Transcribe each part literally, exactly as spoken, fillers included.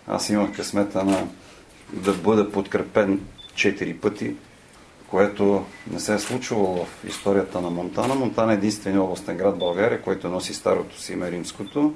Аз имах късмета на да бъда подкрепен четири пъти, което не се е случвало в историята на Монтана. Монтана е единственият областен град в България, който носи старото си име римското.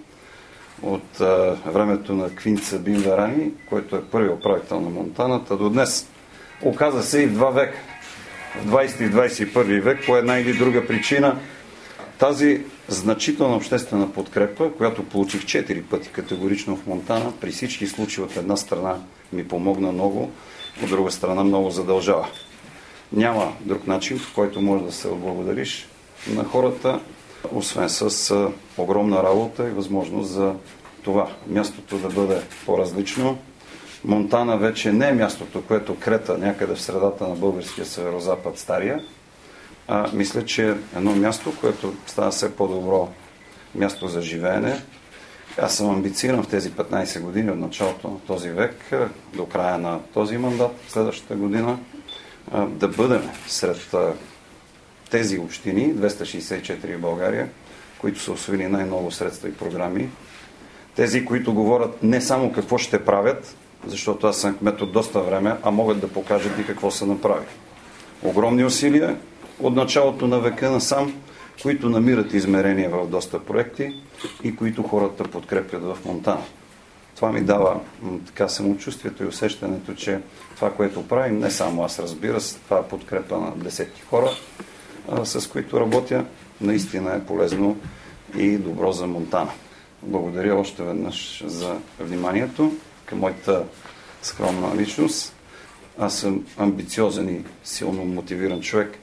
От а, времето на Квинт Сабин Верани, който е първият управител на Монтаната до днес. Оказа се и в два века. В двадесети и двадесет и първи век, по една или друга причина, тази значителна обществена подкрепа, която получих четири пъти категорично в Монтана, при всички случаи от една страна ми помогна много, от друга страна много задължава. Няма друг начин, в който можеш да се отблагодариш на хората, освен с огромна работа и възможност за това мястото да бъде по-различно. Монтана вече не е мястото, което Крета някъде в средата на българския северозапад стария, а мисля, че е едно място, което става все по-добро място за живеене. Аз съм амбициран в тези петнадесет години от началото на този век до края на този мандат, следващата година, да бъдем сред тези общини, двеста шейсет и четири в България, които са усвоили най-много средства и програми. Тези, които говорят не само какво ще правят, защото аз съм кмет от доста време, а могат да покажат и какво са направили. Огромни усилия от началото на века насам, които намират измерения в доста проекти и които хората подкрепят в Монтана. Това ми дава така самочувствието и усещането, че това, което правим, не само аз, разбира се, това е подкрепа на десетки хора, а, с които работя, наистина е полезно и добро за Монтана. Благодаря още веднъж за вниманието към моята скромна личност. Аз съм амбициозен и силно мотивиран човек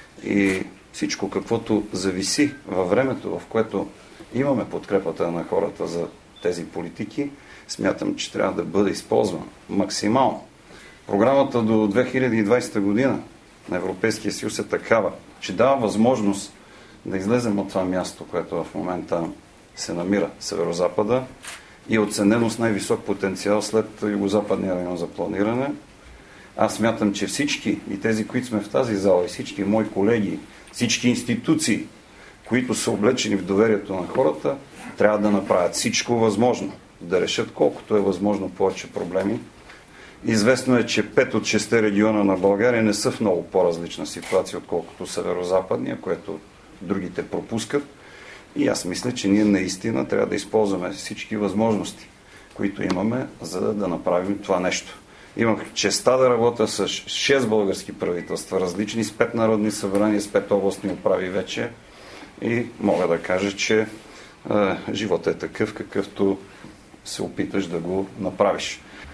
и всичко, каквото зависи във времето, в което имаме подкрепата на хората за тези политики, смятам, че трябва да бъде използван максимално. Програмата до две хиляди и двадесета година на Европейския съюз е такава, че дава възможност да излезем от това място, което в момента се намира северозапада и е оценено с най-висок потенциал след югозападния район за планиране. Аз смятам, че всички, и тези, които сме в тази зала, и всички мои колеги, всички институции, които са облечени в доверието на хората, трябва да направят всичко възможно, да решат колкото е възможно повече проблеми. Известно е, че пет от шестте региона на България не са в много по-различна ситуация, отколкото северозападния, което другите пропускат. И аз мисля, че ние наистина трябва да използваме всички възможности, които имаме, за да, да направим това нещо. Имах честа да работя с шест български правителства, различни, с пет народни събрания, с пет областни управи вече. И мога да кажа, че е, животът е такъв, какъвто се опиташ да го направиш.